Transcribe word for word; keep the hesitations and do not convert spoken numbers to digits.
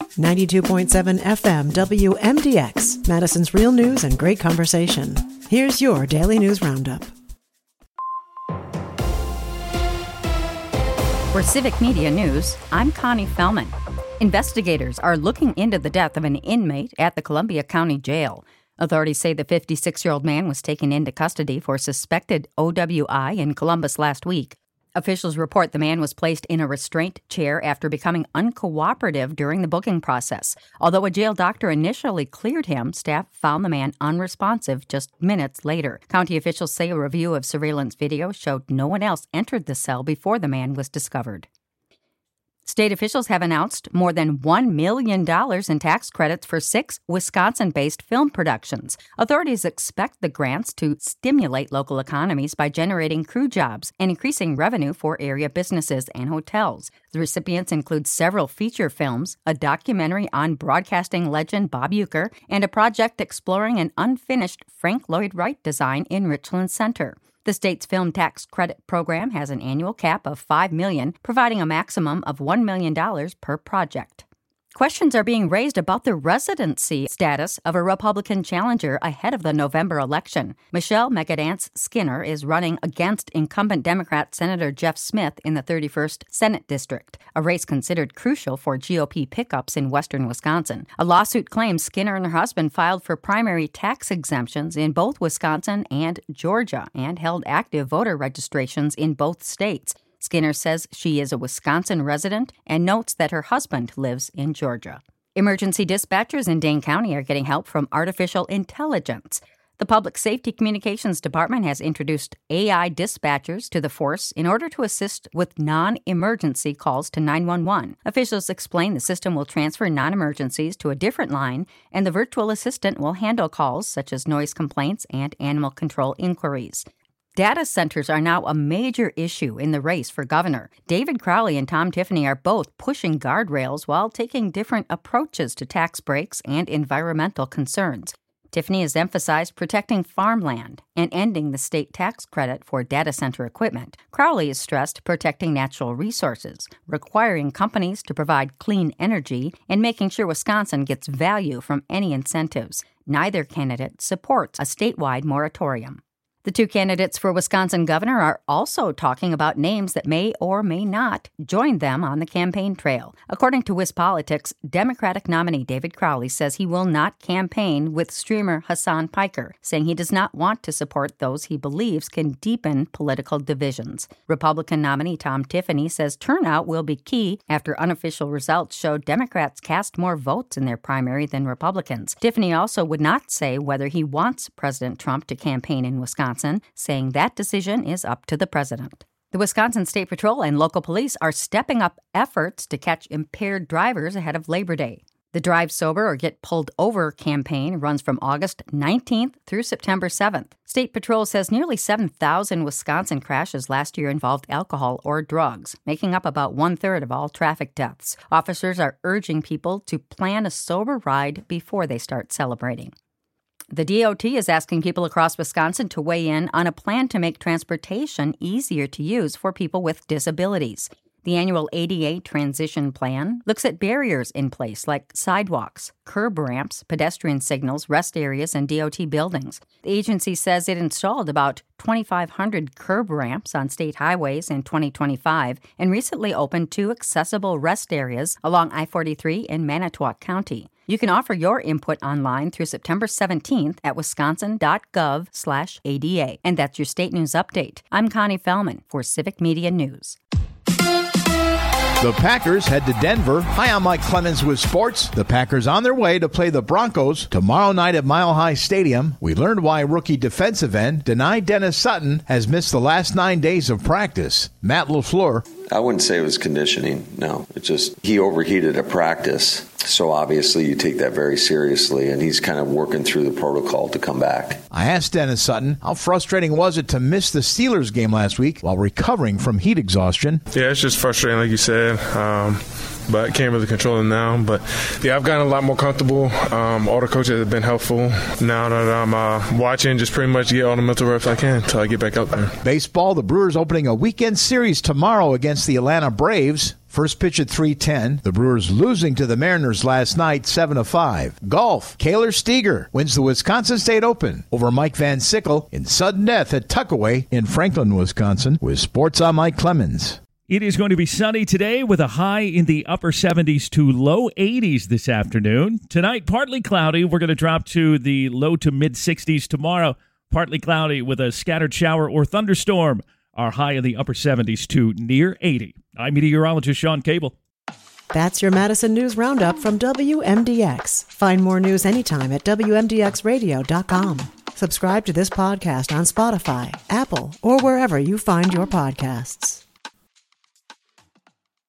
ninety-two point seven F M W M D X, Madison's real news and great conversation. Here's your Daily News Roundup. For Civic Media News, I'm Connie Fellman. Investigators are looking into the death of an inmate at the Columbia County Jail. Authorities say the fifty-six-year-old man was taken into custody for suspected O W I in Columbus last week. Officials report the man was placed in a restraint chair after becoming uncooperative during the booking process. Although a jail doctor initially cleared him, staff found the man unresponsive just minutes later. County officials say a review of surveillance video showed no one else entered the cell before the man was discovered. State officials have announced more than one million dollars in tax credits for six Wisconsin-based film productions. Authorities expect the grants to stimulate local economies by generating crew jobs and increasing revenue for area businesses and hotels. The recipients include several feature films, a documentary on broadcasting legend Bob Uecker, and a project exploring an unfinished Frank Lloyd Wright design in Richland Center. The state's film tax credit program has an annual cap of five million dollars, providing a maximum of one million dollars per project. Questions are being raised about the residency status of a Republican challenger ahead of the November election. Michelle Megadance Skinner is running against incumbent Democrat Senator Jeff Smith in the thirty-first Senate District, a race considered crucial for G O P pickups in western Wisconsin. A lawsuit claims Skinner and her husband filed for primary tax exemptions in both Wisconsin and Georgia and held active voter registrations in both states. Skinner says she is a Wisconsin resident and notes that her husband lives in Georgia. Emergency dispatchers in Dane County are getting help from artificial intelligence. The Public Safety Communications Department has introduced A I dispatchers to the force in order to assist with non-emergency calls to nine one one. Officials explain the system will transfer non-emergencies to a different line, and the virtual assistant will handle calls such as noise complaints and animal control inquiries. Data centers are now a major issue in the race for governor. David Crowley and Tom Tiffany are both pushing guardrails while taking different approaches to tax breaks and environmental concerns. Tiffany has emphasized protecting farmland and ending the state tax credit for data center equipment. Crowley has stressed protecting natural resources, requiring companies to provide clean energy, and making sure Wisconsin gets value from any incentives. Neither candidate supports a statewide moratorium. The two candidates for Wisconsin governor are also talking about names that may or may not join them on the campaign trail. According to WisPolitics, Democratic nominee David Crowley says he will not campaign with streamer Hassan Piker, saying he does not want to support those he believes can deepen political divisions. Republican nominee Tom Tiffany says turnout will be key after unofficial results showed Democrats cast more votes in their primary than Republicans. Tiffany also would not say whether he wants President Trump to campaign in Wisconsin, saying that decision is up to the president. The Wisconsin State Patrol and local police are stepping up efforts to catch impaired drivers ahead of Labor Day. The Drive Sober or Get Pulled Over campaign runs from August nineteenth through September seventh. State Patrol says nearly seven thousand Wisconsin crashes last year involved alcohol or drugs, making up about one-third of all traffic deaths. Officers are urging people to plan a sober ride before they start celebrating. The D O T is asking people across Wisconsin to weigh in on a plan to make transportation easier to use for people with disabilities. The annual A D A transition plan looks at barriers in place like sidewalks, curb ramps, pedestrian signals, rest areas, and D O T buildings. The agency says it installed about twenty-five hundred curb ramps on state highways in twenty twenty-five and recently opened two accessible rest areas along I forty-three in Manitowoc County. You can offer your input online through September seventeenth at wisconsin.gov slash ADA. And that's your state news update. I'm Connie Fellman for Civic Media News. The Packers head to Denver. Hi, I'm Mike Clemens with sports. The Packers on their way to play the Broncos tomorrow night at Mile High Stadium. We learned why rookie defensive end Denai Dennis Sutton has missed the last nine days of practice. Matt LaFleur. I wouldn't say it was conditioning, no. It's just he overheated at practice, so obviously you take that very seriously, and he's kind of working through the protocol to come back. I asked Dennis Sutton, how frustrating was it to miss the Steelers game last week while recovering from heat exhaustion? Yeah, it's just frustrating, like you said. Um, but can't really control it now. But, yeah, I've gotten a lot more comfortable. Um, all the coaches have been helpful. Now that I'm uh, watching, just pretty much get all the mental reps I can until I get back out there. Baseball, the Brewers opening a weekend series tomorrow against the Atlanta Braves. First pitch at three ten. The Brewers losing to the Mariners last night, seven to five. Golf. Kaylor Steger wins the Wisconsin State Open over Mike Van Sickle in sudden death at Tuckaway in Franklin, Wisconsin. With sports, I'm Mike Clemens. It is going to be sunny today with a high in the upper seventies to low eighties this afternoon. Tonight, partly cloudy. We're going to drop to the low to mid sixties tomorrow. Partly cloudy with a scattered shower or thunderstorm. Our high in the upper seventies to near eighty. I'm meteorologist Sean Cable. That's your Madison News Roundup from W M D X. Find more news anytime at W M D X radio dot com. Subscribe to this podcast on Spotify, Apple, or wherever you find your podcasts.